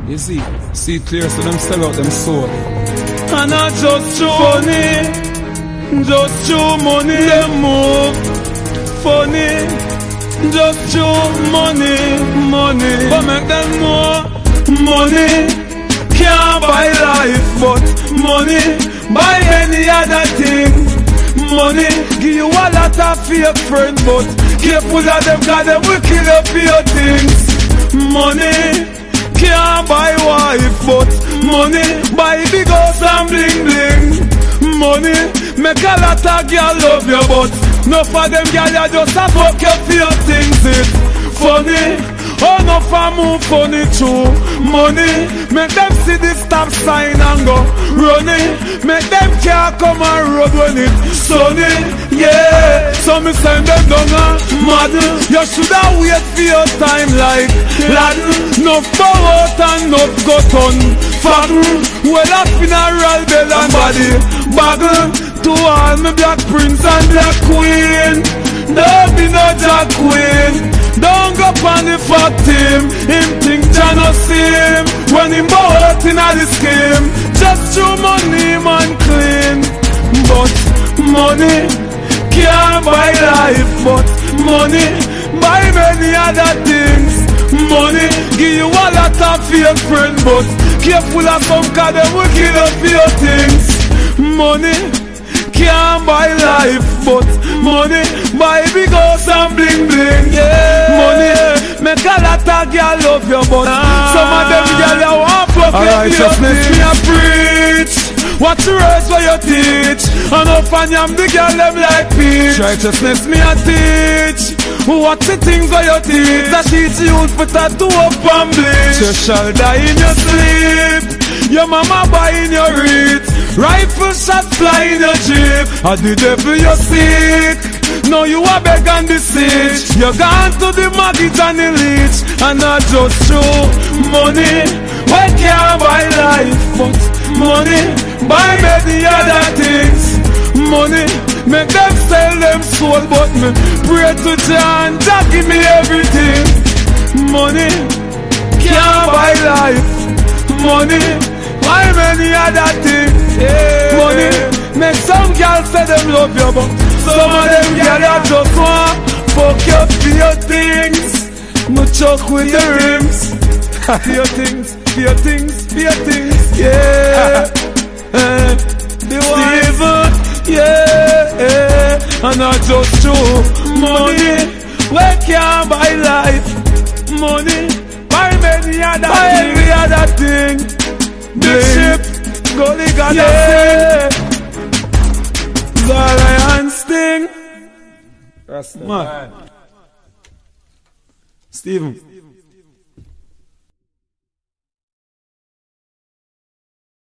You see clear, so them sell out them soul. And not just through money, just through money them move. Funny, just through money. But make them more money. Can't buy life, but money buy any other thing. Money give you a lot of fake friends, but careful of them, cause them will kill you for your things. Money can't buy wife, but money buy big house and bling bling. Money make a lot of girl love you, but no for them girl you just a fuck you for your things. It's funny, oh no for move funny too. Money make them see the stop sign and go running. Make them can't come and road when it sunny. Yeah, so me send them down and mad. You shoulda wait for your time like lad. No power out and no got on fatten. Well a funeral bell and body bagel. To all me black prince and black queen. Don't be no jack queen. Don't go on the fuck team. Him think Jah no see him when him bow out in the scheme. Just through money man clean. But money can't buy life, but money buy many other things. Money give you a lot of fake friends, but careful of some cause them will kill you for your things. Money can't buy life, but money buy big house and bling bling. Yeah. Money make a lot of girl love you, but some of them girl you want fuck you for your things. Me a preach. What's the words for you teach? And up and yam the girl them like peach. Righteousness me a teach. What's the things for you teach? That teach you for tattoo up and bleach. You shall die in your sleep. Your mama buy in your reach. Rifle shot fly in your jeep. At the devil you sick. Now you are beg and deceit. You gone to the market and the leech. And not just through money. We can't buy life, but money buy many other things. Money make them sell them soul, but me pray to Jah and Jah give me everything. Money can't buy life. Money buy many other things. Yeah. Money make some girls say them love you, but some of them girls just want fuck you for your things. No choke with the rings. For your things, for your things, for your things. Yeah. The wife, yeah. And not just true. Money we can't buy life. Money buy many other things. Big ship, Gully got a sing. Zion sting. Man. Stephen.